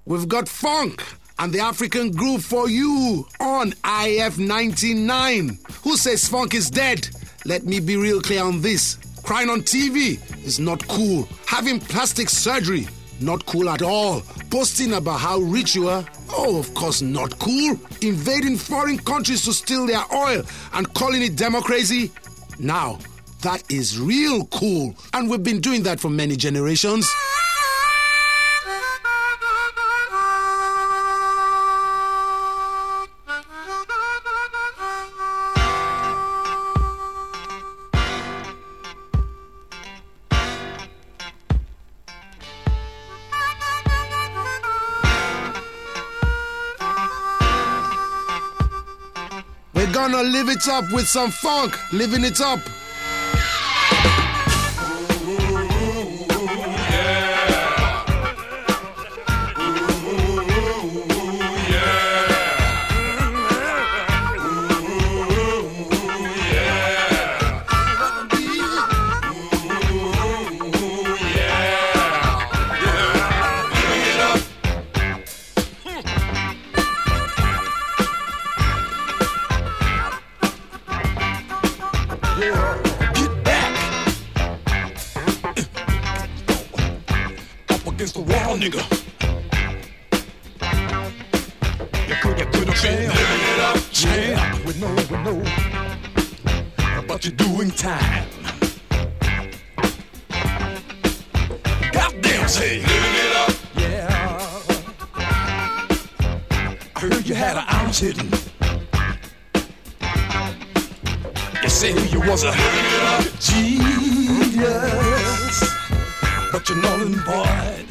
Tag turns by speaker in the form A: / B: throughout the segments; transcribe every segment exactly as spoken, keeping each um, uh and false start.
A: we've got funk and the African groove for you on I F ninety-nine. Who says funk is dead? Let me be real clear on this. Crying on T V is not cool. Having plastic surgery, not cool at all. Posting about how rich you are, oh, of course not cool. Invading foreign countries to steal their oil and calling it democracy, now that is real cool. And we've been doing that for many generations. We're gonna live it up with some funk, living it up.
B: Get back up against the wall, nigga. You could have, could have been living it up, champ. We know, we know, but you're doing time. Goddamn, say living it up. Yeah, I heard you had an ounce hidden. You say you was a genius, but you're null and void.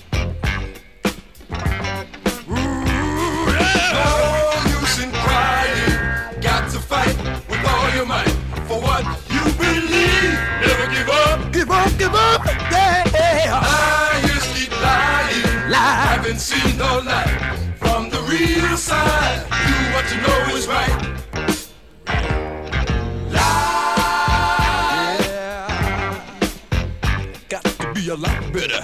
B: Ooh, yeah. No use in crying, got to fight with all your might for what you believe. Never give up, give up, give up. Yeah. Liars keep lying, lie. Haven't seen no light from the real side. Do what you know is right. A lot better.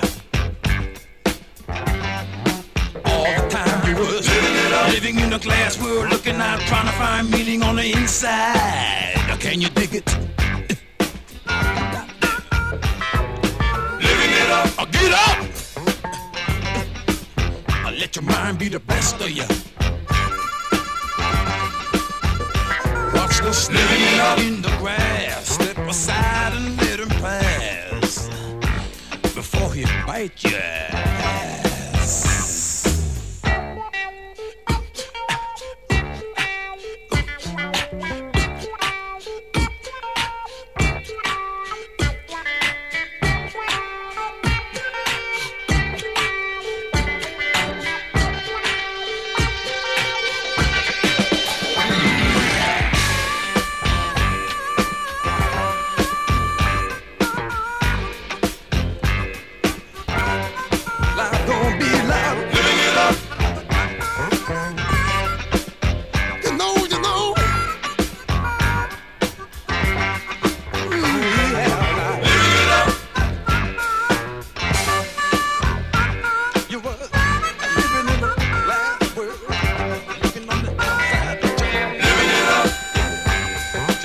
B: All the time you was living in a glass world, looking out, trying to find meaning on the inside. Can you dig it? Living it up, or get up. Or let your mind be the best of you. Watch the snake in the grass, step aside and let him pass before he bite your ass.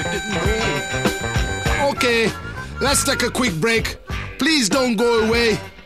A: Okay, let's take a quick break. Please don't go away.